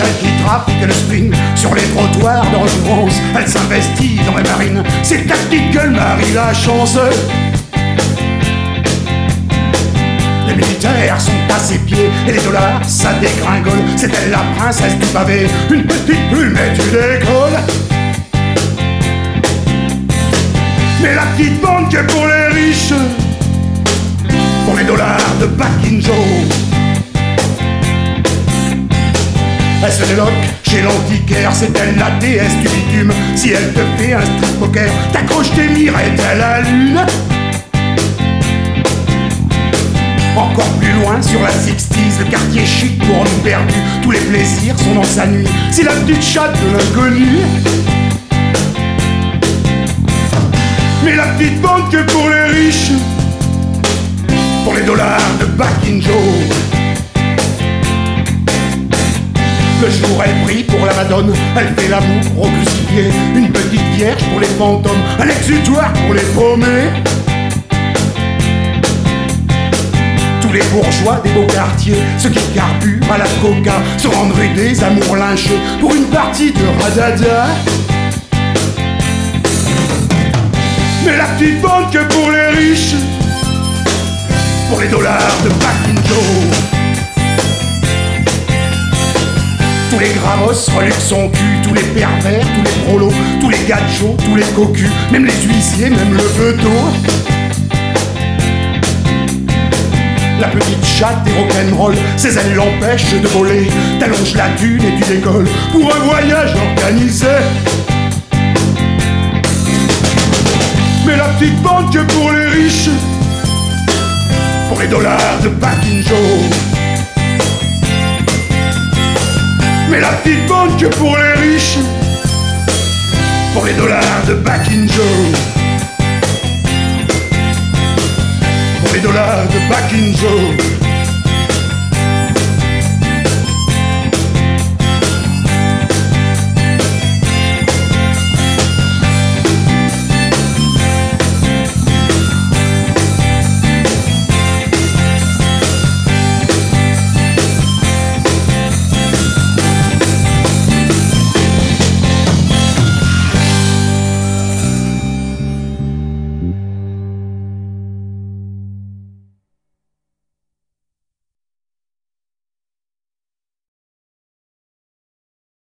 elle qui trafique le spring sur les trottoirs d'endurance. Elle s'investit dans les marines, c'est tactique qu'elle marie la chance. Les militaires sont à ses pieds et les dollars ça dégringole. C'est elle la princesse du pavé, une petite plume et tu décolles. Mais la petite bande que pour les riches, pour les dollars de Back in Joe. Elle se déloque chez l'antiquaire, c'est elle la déesse du bitume. Si elle te fait un strip poker, t'accroches tes mirettes à la lune. Encore plus loin sur la 60s, le quartier chic pour nous perdu. Tous les plaisirs sont dans sa nuit, c'est la petite chatte de l'inconnu. Mais la petite bande que pour les riches, pour les dollars de Back in Joe. Le jour elle prie pour la Madone, elle fait l'amour au crucifié. Une petite vierge pour les fantômes, un exutoire pour les paumés. Tous les bourgeois des beaux quartiers, ceux qui carburent à la coca, se rendent rue des amours lynchés pour une partie de radada. Mais la petite bande que pour les riches, pour les dollars de Back in Joe. Tous les gravos reluquent son cul, tous les pervers, tous les prolos, tous les gachos, tous les cocus, même les huissiers, même le veto. La petite chatte des rock'n'roll, ses ailes l'empêchent de voler. T'allonges la dune et tu décolles pour un voyage organisé. Mais la petite bande que pour les riches, pour les dollars de Back in Joe. Mais la petite bande que pour les riches, pour les dollars de Back in Joe. Pour les dollars de Back in Joe.